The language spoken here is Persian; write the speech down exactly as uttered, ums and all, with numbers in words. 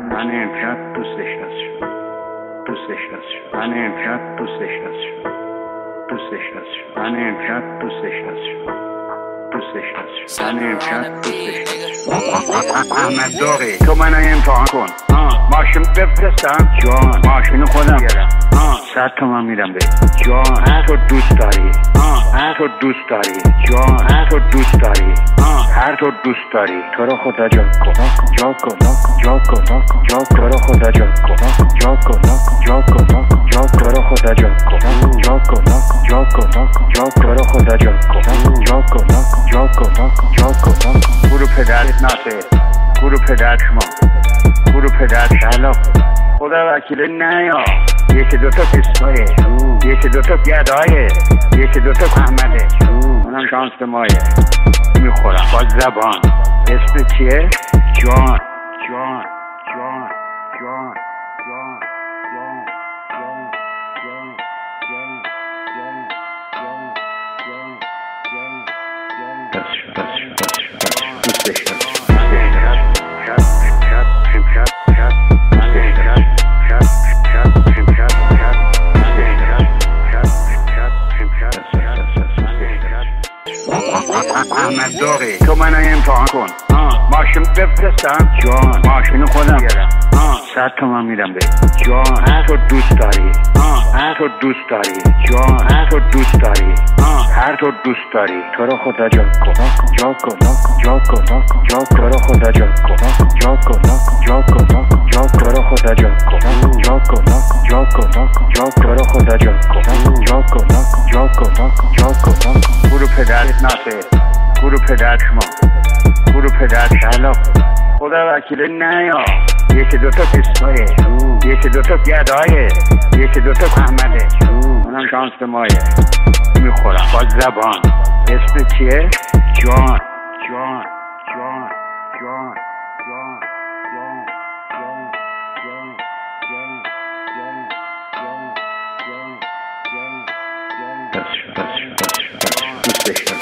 من امشب دوستش داشتم دوستش داشتم من امشب دوستش داشتم دوستش داشتم من امشب دوستش داشتم دوستش داشتم من امشب دوستش داشتم. احمد داغی تو منو امتحان کن، ماشین بفرستم جان، ماشین خودم بیارم، صد تومن میدم به جان. تو دوست داری، تو دوست داری جان، تو دوست داری، هر تو دوست داری. تو رو خدا جا کن جا کن جا کن جا کن. تو رو خدا جا کن جا کن جا کن جا کن. تو رو خدا جا کن جا کن جا کن جا کن. تو رو خدا جا کن جا کن جا کن جا کن. برو پدرت ناصر، برو پدر شما، برو پدر شلاق. خدا وکیل نیا، یکی دوتا پیستایه، یکی دوتا گدایه، یکی دوتا احمده، اونم شانس مایه. میخورم با زبان. اسم چیه؟ جان جان جان جان جان جان جان جان جان جان جان جان جان جان. بس شد بس شد بس شد بس شد. دوستش داشت شب شب شب شب شب دوستش داشت شب شب شب شب شب دوستش داشت شب شب شب شب احمد داغی تو منو امتحان کن، ماشین بفرستم جان، ماشین خودم بیارم، صد تومن میدم به جان. تو دوست داری، تو دوست داری جان، تو دوست داری، هر تو دوست داری. تو رو خدا جا کن جا کن جا کن جا کن. تو رو خدا جا کن جا کن جا کن جا کن. تو رو خدا جا کن جا کن جا کن جا کن. تو رو خدا جا کن جا کن جا کن جا کن. برو پدرت ناصر، برو پدر شما، برو پدر شلاق. خدا وکیل نیا، یکی دوتا پیستایه، یکی دوتا گدایه، یکی دوتا احمده، اونم شانس مایه. میخورم با زبان. اسم چیه؟ جان جان جان جان جان جان جان جان جان جان جان جان جان جان. بس شد بس شد بس شد بس شد. دوستش دارم.